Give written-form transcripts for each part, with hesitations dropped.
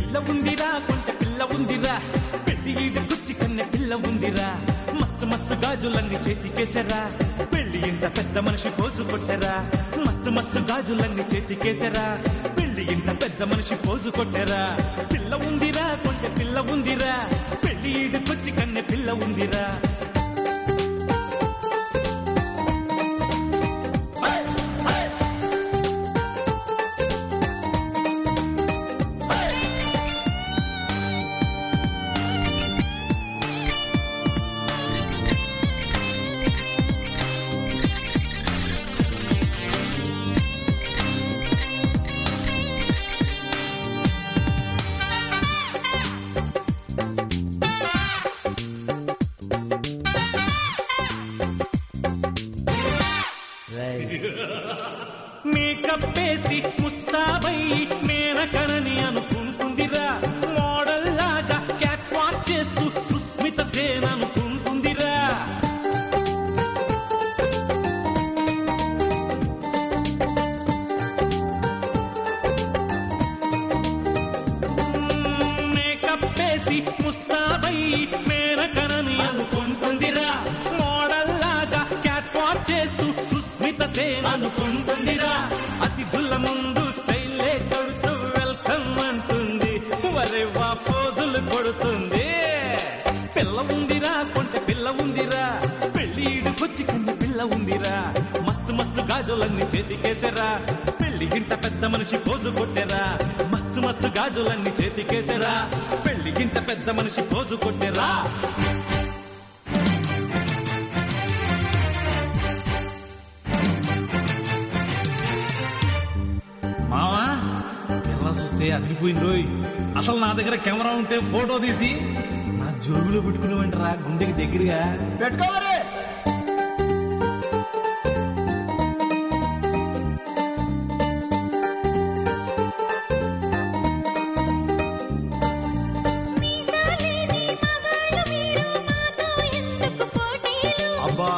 పిల్ల ఉందిరా కొంచెం పిల్ల ఉందిరా పెళ్లి ఈడు కుచ్చి కన్నె పిల్ల ఉందిరా మస్తు మస్తు గాజులన్నీ చేతికేసరా పెళ్లి ఇంత పెద్ద మనిషి పోసు కొట్టరా మస్తు మస్తు గాజులన్నీ చేతికేసరా పెళ్లి ఇంత పెద్ద మనిషి పోసు కొట్టరా పిల్ల ఉందిరా కొంచెం పిల్ల ఉందిరా పెళ్లి ఈడు కుచ్చి కన్నె పిల్ల ఉందిరా మేకప్ వేసి ముస్తాబై మేనకనని అనుకుంటుందిరా మోడల్ లాగా క్యాట్ వాక్ చేస్తూ సుస్మిత సేన్ అనుకుంటుందిరా మేకప్ వేసి ముస్తాబై మేనకనని అనుకుంటుందిరా మోడల్ లాగా క్యాట్ వాక్ చేస్తూ సుస్మిత సేన్ అనుకుంటుందిరా అతిథుల ముందు స్టైలే కొడుతూ వెల్కమ్ అంటుంది వరేవా పోజులు కొడుతుంది పిల్ల ఉందిరా కొంటె పిల్ల ఉందిరా పెళ్లి ఈడుకొచ్చి కన్ను పిల్ల ఉందిరా మస్తు మస్తు గాజులన్నీ చేతికేసరా పెళ్లి గింత పెద్ద మనిషి పోజు కొట్టెరా మస్తు మస్తు గాజులన్నీ చేతికేసరా పెళ్లి గింత పెద్ద మనిషి పోజు కొట్టెరా మావా పిల్ల చూస్తే అదిరిపోయింది రోయ్ అసలు నా దగ్గర కెమెరా ఉంటే ఫోటో తీసి నా జోబులో పెట్టుకునేవంటరా గుండెకి దగ్గరగా పెట్టుకోవాలి అబ్బా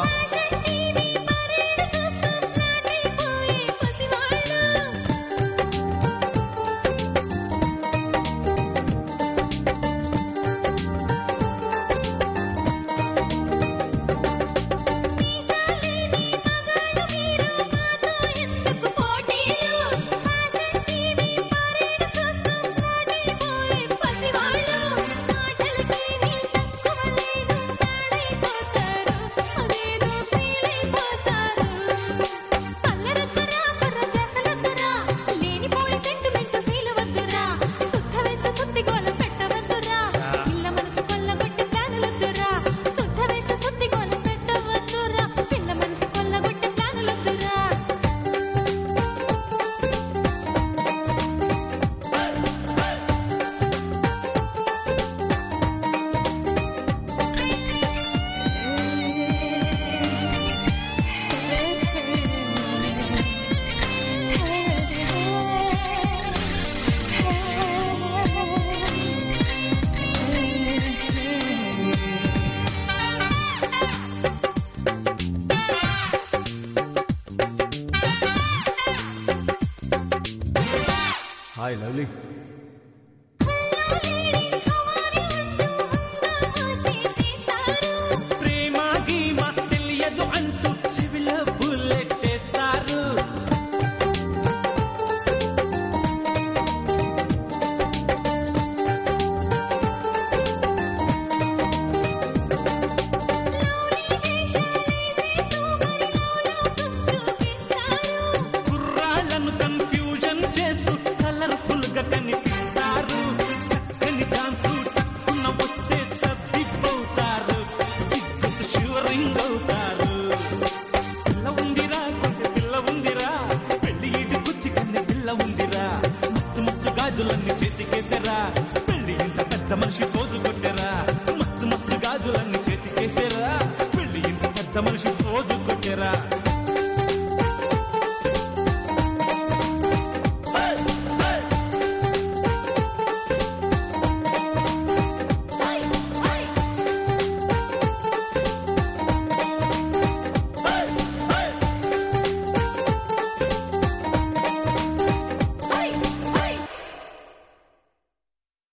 హాయ్ లవ్లీ ప్రేమ గీమ తెలియదు అంటూ చెవిలో బుల్లెట్టేస్తారు కుర్రాళ్ళను కన్ఫ్యూజన్ చేస్తూ కలర్ఫుల్ గా కనిపిస్తారు చక్కని ఛాన్సు టక్కున వస్తే తప్పిపోతారు సిగ్గుతో షివరింగ్ అవుతారు పిల్ల ఉందిరా కొంచెం పిల్ల ఉందిరా పెళ్లి ఈడు కుచ్చి కన్నె పిల్ల ఉందిరా మస్తు మస్తు గాజులన్నీ చేతికేసరా పెళ్లి ఇంత పెద్ద మనిషి పోజు కొట్టెరా మస్తు మస్తు గాజులన్నీ చేతికేసరా పెళ్లి ఇంత పెద్ద మనిషి పోజు కొట్టెరా